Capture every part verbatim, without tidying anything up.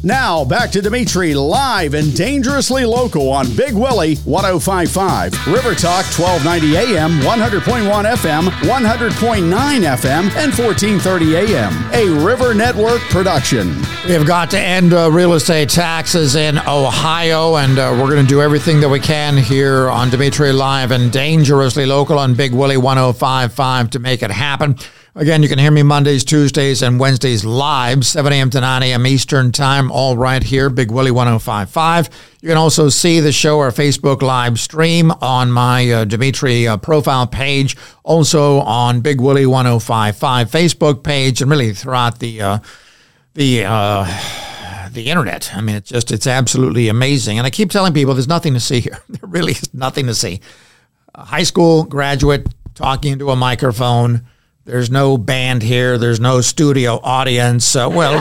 Now, back to Dimitri live and dangerously local on Big Willie one oh five point five, River Talk twelve ninety A M, one hundred point one F M, one hundred point nine F M, and fourteen thirty A M. A River Network production. We have got to end uh, real estate taxes in Ohio, and uh, we're going to do everything that we can here on Dimitri Live and dangerously local on Big Willie one oh five point five to make it happen. Again, you can hear me Mondays, Tuesdays, and Wednesdays live, seven a.m. to nine a.m. Eastern Time, all right here, Big Willie one oh five point five. You can also see the show, our Facebook live stream on my uh, Dimitri uh, profile page, also on Big Willie one oh five point five Facebook page, and really throughout the uh, the uh, the internet. I mean, it's just, it's absolutely amazing. And I keep telling people there's nothing to see here. There really is nothing to see. A high school graduate talking into a microphone. There's no band here. There's no studio audience. Uh, well,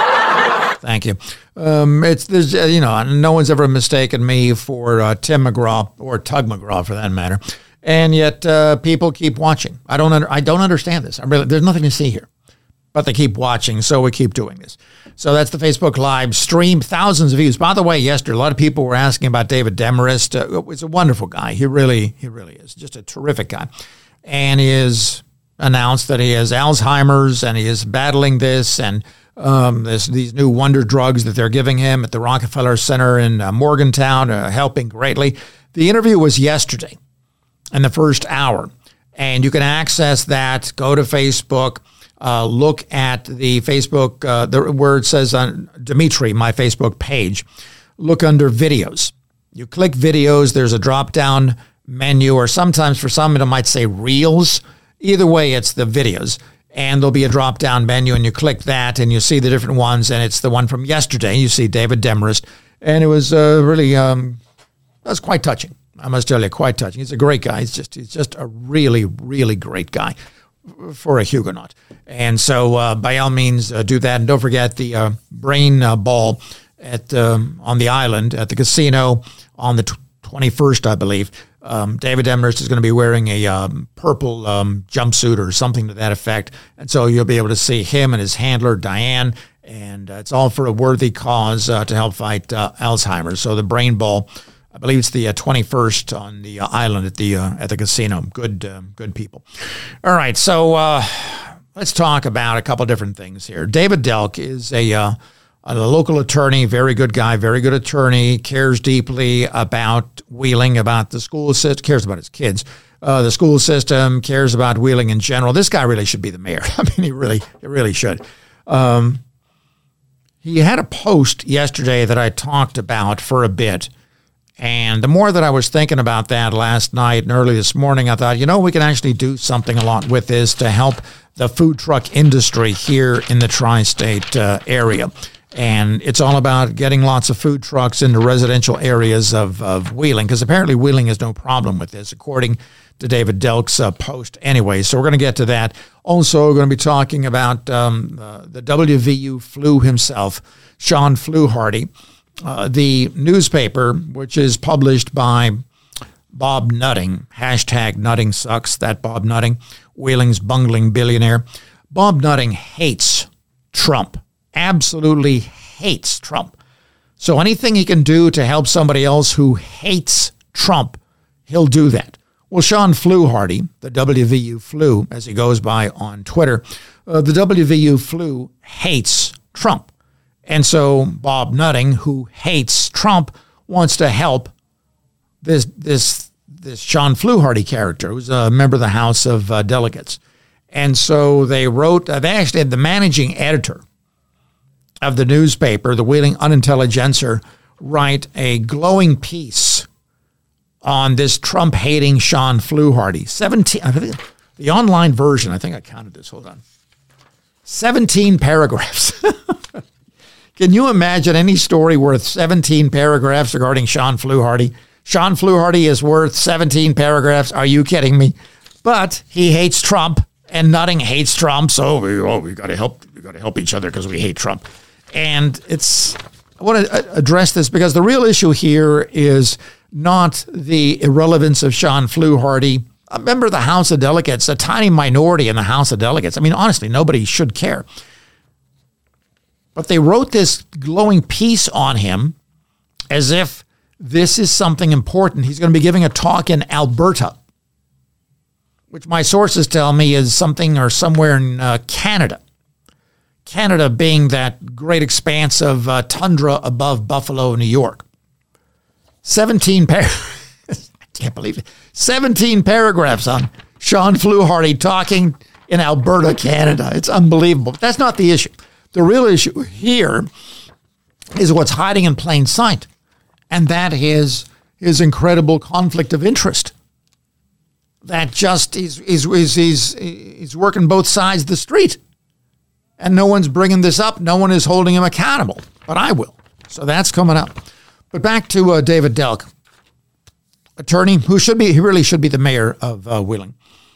thank you. Um, it's there's uh, you know, no one's ever mistaken me for uh, Tim McGraw or Tug McGraw for that matter, and yet uh, people keep watching. I don't under, I don't understand this. I really there's nothing to see here, but they keep watching, so we keep doing this. So that's the Facebook live stream. Thousands of views. By the way, yesterday a lot of people were asking about David Demarest. Uh, he's a wonderful guy. He really he really is just a terrific guy, and he is. Announced that he has Alzheimer's and he is battling this and um, this, these new wonder drugs that they're giving him at the Rockefeller Center in uh, Morgantown, uh, helping greatly. The interview was yesterday in the first hour, and you can access that. Go to Facebook, uh, look at the Facebook, uh, the, where it says on Dimitri, my Facebook page. Look under videos. You click videos, there's a drop-down menu, or sometimes for some it might say reels. Either way, it's the videos, and there'll be a drop-down menu, and you click that, and you see the different ones, and it's the one from yesterday. You see David Demarest, and it was uh, really, um, that was quite touching. I must tell you, quite touching. He's a great guy. He's just, he's just a really, really great guy for a Huguenot. And so, uh, by all means, uh, do that, and don't forget the uh, brain uh, ball at um, on the island at the casino on the twenty-first, I believe. Um, David Demarest is going to be wearing a um, purple um, jumpsuit or something to that effect. And so you'll be able to see him and his handler, Diane. And uh, it's all for a worthy cause uh, to help fight uh, Alzheimer's. So the brain ball, I believe it's the uh, twenty-first on the uh, island at the uh, at the casino. Good, uh, good people. All right, so uh, let's talk about a couple different things here. David Delk is a... Uh, A local attorney, very good guy, very good attorney, cares deeply about Wheeling, about the school system, cares about his kids, uh, the school system, cares about Wheeling in general. This guy really should be the mayor. I mean, he really, he really should. Um, he had a post yesterday that I talked about for a bit, and the more that I was thinking about that last night and early this morning, I thought, you know, we can actually do something a lot with this to help the food truck industry here in the tri-state uh, area. And it's all about getting lots of food trucks into residential areas of, of Wheeling, because apparently Wheeling has no problem with this, according to David Delk's uh, post anyway. So we're going to get to that. Also, we're going to be talking about um, uh, the W V U flu himself, Sean Fluharty, uh, the newspaper, which is published by Bob Nutting, hashtag Nutting sucks, that Bob Nutting, Wheeling's bungling billionaire. Bob Nutting hates Trump. Absolutely hates Trump. So anything he can do to help somebody else who hates Trump, he'll do that. Well, Sean Fluharty, the W V U Flu, as he goes by on Twitter, uh, the W V U Flu hates Trump. And so Bob Nutting, who hates Trump, wants to help this this this Sean Fluharty character, who's a member of the House of uh, Delegates. And so they wrote, uh, they actually had the managing editor of the newspaper, the Wheeling Unintelligencer, write a glowing piece on this Trump-hating Sean Fluharty. seventeen, I think the online version, I think I counted this, hold on. seventeen paragraphs. Can you imagine any story worth seventeen paragraphs regarding Sean Fluharty? Sean Fluharty is worth seventeen paragraphs. Are you kidding me? But he hates Trump, and Nutting hates Trump, so we, oh, we got to help. We got to help each other because we hate Trump. And it's, I want to address this because the real issue here is not the irrelevance of Sean Fluharty, a member of the House of Delegates, a tiny minority in the House of Delegates. I mean, honestly, nobody should care. But they wrote this glowing piece on him as if this is something important. He's going to be giving a talk in Alberta, which my sources tell me is something or somewhere in uh, Canada. Canada being that great expanse of uh, tundra above Buffalo, New York. seventeen par- I can't believe it. seventeen paragraphs on Sean Fluharty talking in Alberta, Canada. It's unbelievable. But that's not the issue. The real issue here is what's hiding in plain sight, and that is his incredible conflict of interest. That just is is is he's, he's working both sides of the street. And no one's bringing this up. No one is holding him accountable. But I will. So that's coming up. But back to uh, David Delk, attorney who should be, he really should be the mayor of uh, Wheeling.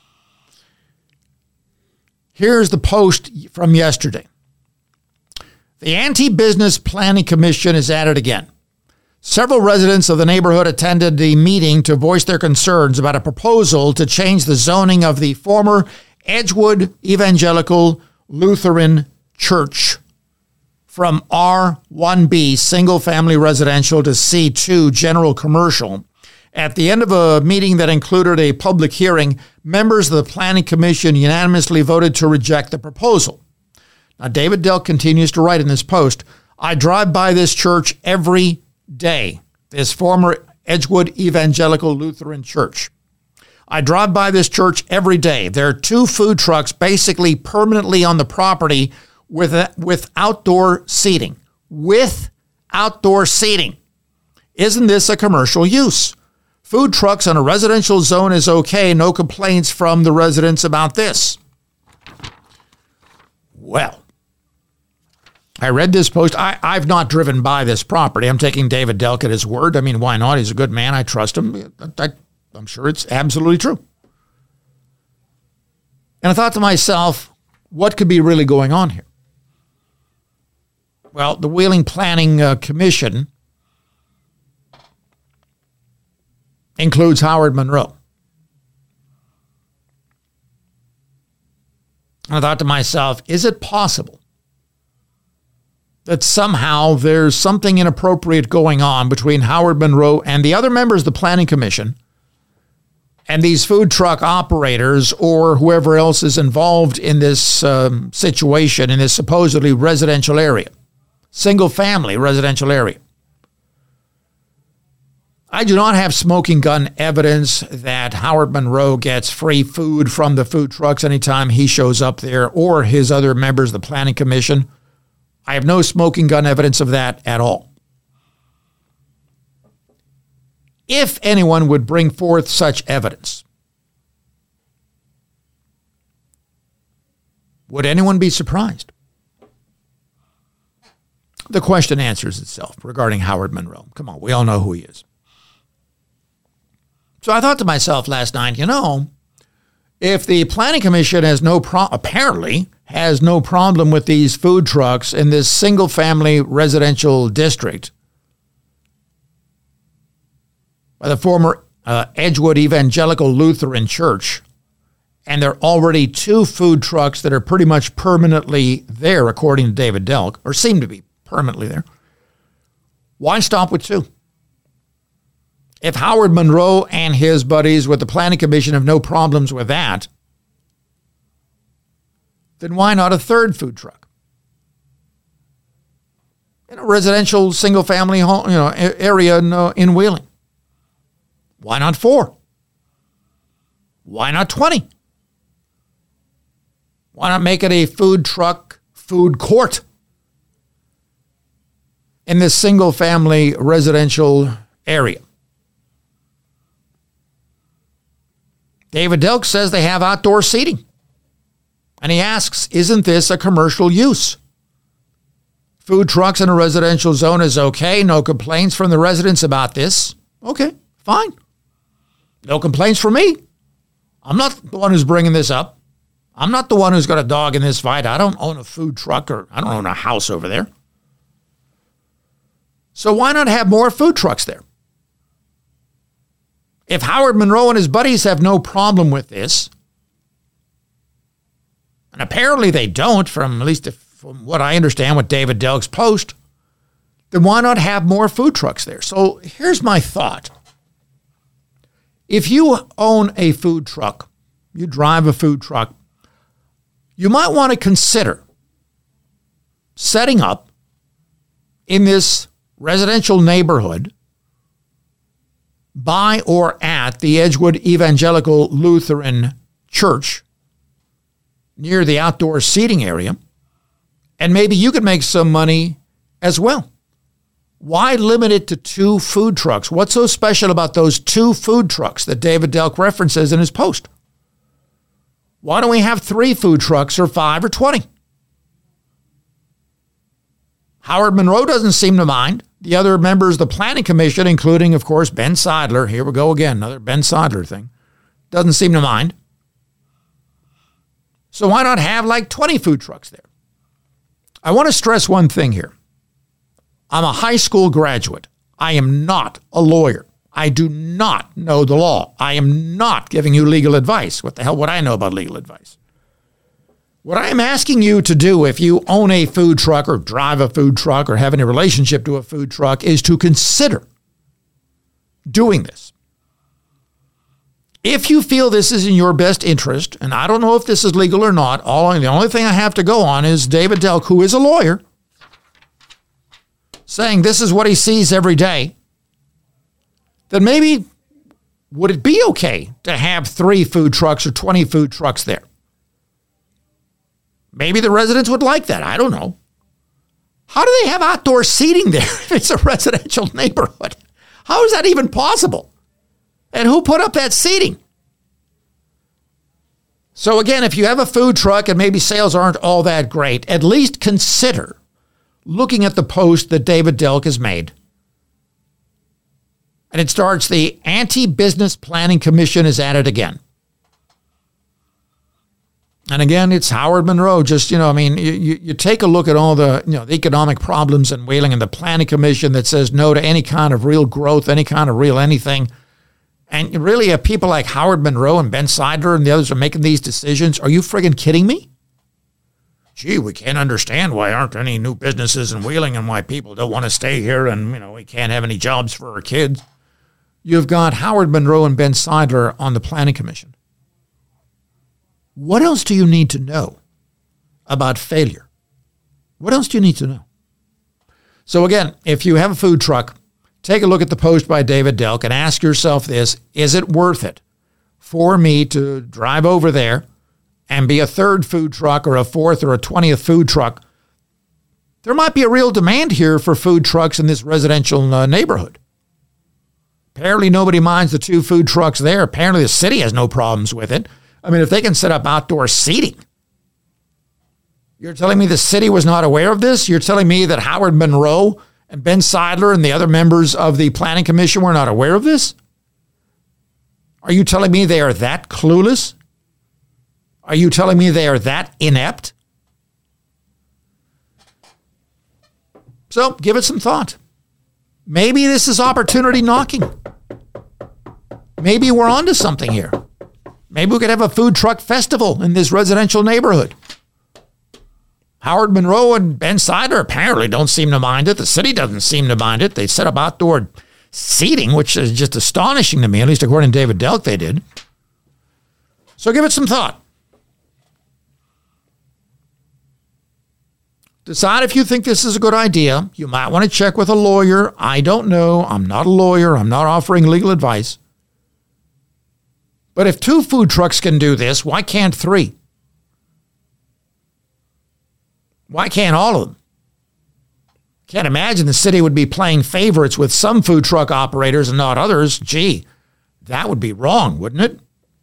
Here's the post from yesterday. The Anti-Business Planning Commission is at it again. Several residents of the neighborhood attended the meeting to voice their concerns about a proposal to change the zoning of the former Edgewood Evangelical Lutheran Church from R one B single-family residential to C two general commercial. At the end of a meeting that included a public hearing, members of the Planning Commission unanimously voted to reject the proposal. Now, David Delk continues to write in this post, I drive by this church every day, this former Edgewood Evangelical Lutheran Church. I drive by this church every day. There are two food trucks basically permanently on the property with a, with outdoor seating. With outdoor seating. Isn't this a commercial use? Food trucks on a residential zone is okay. No complaints from the residents about this. Well, I read this post. I, I've not driven by this property. I'm taking David Delk at his word. I mean, why not? He's a good man. I trust him. I, I, I'm sure it's absolutely true. And I thought to myself, what could be really going on here? Well, the Wheeling Planning uh, Commission includes Howard Monroe. And I thought to myself, is it possible that somehow there's something inappropriate going on between Howard Monroe and the other members of the Planning Commission and these food truck operators or whoever else is involved in this um, situation in this supposedly residential area, single-family residential area? I do not have smoking gun evidence that Howard Monroe gets free food from the food trucks anytime he shows up there or his other members of the Planning Commission. I have no smoking gun evidence of that at all. If anyone would bring forth such evidence, would anyone be surprised? The question answers itself regarding Howard Monroe. Come on, we all know who he is. So I thought to myself last night, you know, if the Planning Commission has no pro- apparently has no problem with these food trucks in this single-family residential district by the former uh, Edgewood Evangelical Lutheran Church, and there are already two food trucks that are pretty much permanently there, according to David Delk, or seem to be permanently there, why stop with two? If Howard Monroe and his buddies with the Planning Commission have no problems with that, then why not a third food truck? In a residential single-family home, you know, area in, uh, in Wheeling. Why not four? Why not twenty? Why not make it a food truck food court in this single-family residential area? David Delk says they have outdoor seating. And he asks, isn't this a commercial use? Food trucks in a residential zone is okay. No complaints from the residents about this. Okay, fine. No complaints from me. I'm not the one who's bringing this up. I'm not the one who's got a dog in this fight. I don't own a food truck or I don't own a house over there. So why not have more food trucks there? If Howard Monroe and his buddies have no problem with this, and apparently they don't, from at least from what I understand with David Delk's post, then why not have more food trucks there? So here's my thought. If you own a food truck, you drive a food truck, you might want to consider setting up in this residential neighborhood by or at the Edgewood Evangelical Lutheran Church near the outdoor seating area, and maybe you could make some money as well. Why limit it to two food trucks? What's so special about those two food trucks that David Delk references in his post? Why don't we have three food trucks or five or twenty? Howard Monroe doesn't seem to mind. The other members of the Planning Commission, including, of course, Ben Seidler, here we go again, another Ben Seidler thing, doesn't seem to mind. So why not have like twenty food trucks there? I want to stress one thing here. I'm a high school graduate. I am not a lawyer. I do not know the law. I am not giving you legal advice. What the hell would I know about legal advice? What I am asking you to do if you own a food truck or drive a food truck or have any relationship to a food truck is to consider doing this. If you feel this is in your best interest, and I don't know if this is legal or not, all the only thing I have to go on is David Delk, who is a lawyer, saying this is what he sees every day, then maybe would it be okay to have three food trucks or twenty food trucks there? Maybe the residents would like that. I don't know. How do they have outdoor seating there if it's a residential neighborhood? How is that even possible? And who put up that seating? So again, if you have a food truck and maybe sales aren't all that great, at least consider looking at the post that David Delk has made. And it starts, the Anti-Business Planning Commission is at it again. And again, it's Howard Monroe. Just, you know, I mean, you, you take a look at all the, you know, the economic problems in Wheeling and the Planning Commission that says no to any kind of real growth, any kind of real anything. And really, if people like Howard Monroe and Ben Seidler and the others are making these decisions, are you friggin' kidding me? Gee, we can't understand why aren't any new businesses in Wheeling and why people don't want to stay here and, you know, we can't have any jobs for our kids. You've got Howard Monroe and Ben Seidler on the Planning Commission. What else do you need to know about failure? What else do you need to know? So again, if you have a food truck, take a look at the post by David Delk and ask yourself this: is it worth it for me to drive over there and be a third food truck or a fourth or a twentieth food truck? There might be a real demand here for food trucks in this residential uh, neighborhood. Apparently nobody minds the two food trucks there. Apparently the city has no problems with it. I mean, if they can set up outdoor seating. You're telling me the city was not aware of this? You're telling me that Howard Monroe and Ben Seidler and the other members of the Planning Commission were not aware of this? Are you telling me they are that clueless? Are you telling me they are that inept? So give it some thought. Maybe this is opportunity knocking. Maybe we're onto something here. Maybe we could have a food truck festival in this residential neighborhood. Howard Monroe and Ben Seidler apparently don't seem to mind it. The city doesn't seem to mind it. They set up outdoor seating, which is just astonishing to me, at least according to David Delk they did. So give it some thought. Decide if you think this is a good idea. You might want to check with a lawyer. I don't know. I'm not a lawyer. I'm not offering legal advice. But if two food trucks can do this, why can't three? Why can't all of them? Can't imagine the city would be playing favorites with some food truck operators and not others. Gee, that would be wrong, wouldn't it?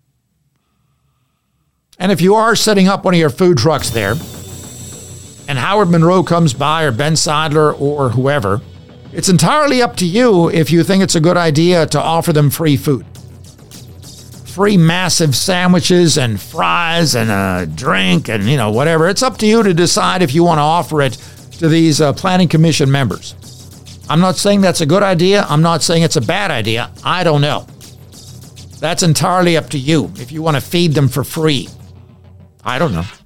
And if you are setting up one of your food trucks there, and Howard Monroe comes by, or Ben Seidler, or whoever, it's entirely up to you if you think it's a good idea to offer them free food. Free massive sandwiches and fries and a drink and, you know, whatever. It's up to you to decide if you want to offer it to these uh, Planning Commission members. I'm not saying that's a good idea. I'm not saying it's a bad idea. I don't know. That's entirely up to you if you want to feed them for free. I don't know.